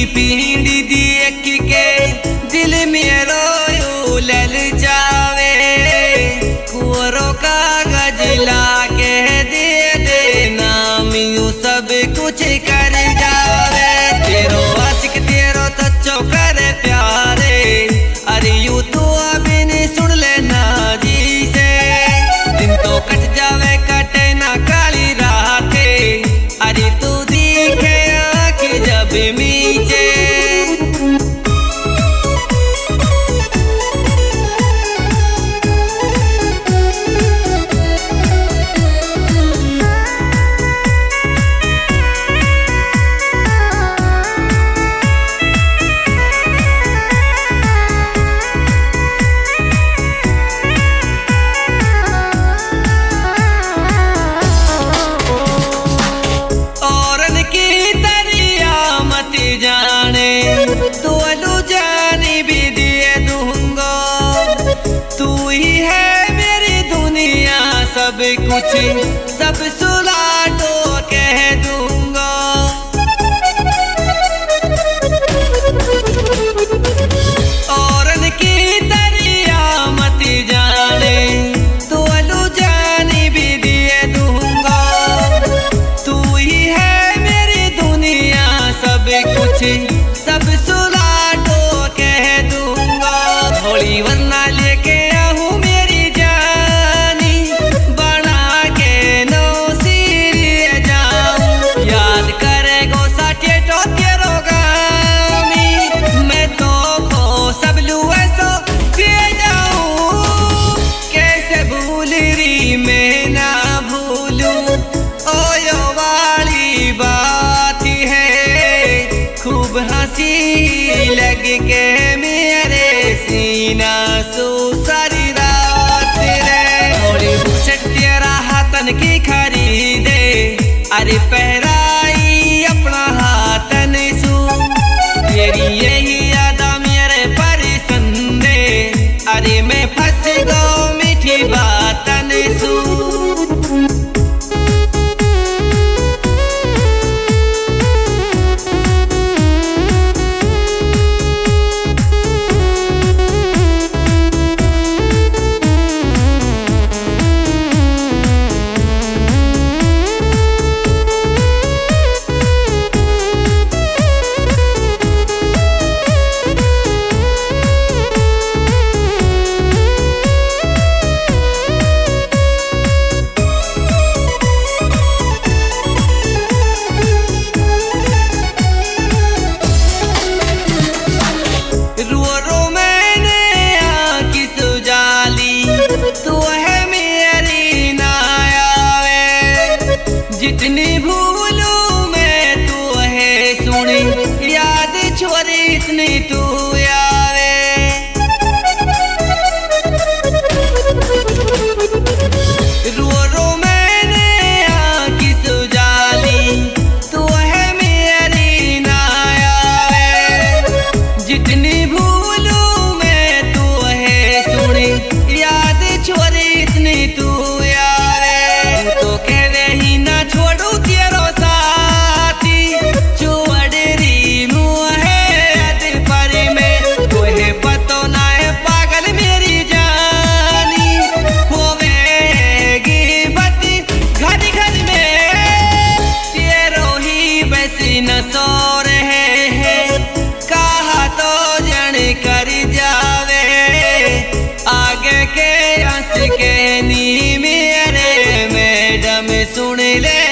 पींडी देख के दिल मेरो लल जावे, कुंवरों कागज ला के दे देना मियूं सब कुछ कर जावे। तेरो आशिक तेरो सच्चो करे प्यारे, अरे यूं तो अभी नहीं सुन लेना जी से। दिन तो कट जावे कटे ना काली राते, अरे तू दिखे आँख जब मीचे। तो अलू जानी भी दिए दूंगा, तू ही है मेरी दुनिया सब कुछ, सब सुला तो कह दूंगा। औरन की दरिया मत जाने, तो अलू जानी भी दिए दूंगा, तू ही है मेरी दुनिया सब कुछ, सब सुला तो कह दूंगा। थोड़ी वरना लेके आहूं मेरी जानी, बना के नो सिर जाऊं। याद करेगो साटे तो तेरो गामी, मैं तो को सब लुए सो दे जाऊं। कैसे भूल री मैं ना भूलूं, ओयो वाली बात है। खूब हंसी लग के मेरे सीना सो सारी रात रे। थोड़ी बुशट तेरा हाथन की खरीदे, अरे पहराई अपना हाथन सू। तेरी यही यादा मेरे परिसंदे, अरे मैं फंस गो मीठी बातन सू। जितनी भूलूं मैं तू है सुनी, याद छोरी इतनी तू आवे। रो रो मैंने आँखी सुजाली, तू है मेरी ना आवे। जितनी भूलूं मैं तू है सुनी, याद छोरी इतनी तू आवे। तो कह रही ना छोड़ू तेरो साथी, चुअडरी मुँह है अद पर में। तोहे पतो ना है पागल मेरी जानी, होवेगी बती घर घर में। तेरो ही वैसी न सो रहे हैं, कहा तो जन कर जावे। आगे के हंस के नी मेरे मैडम सुन ले।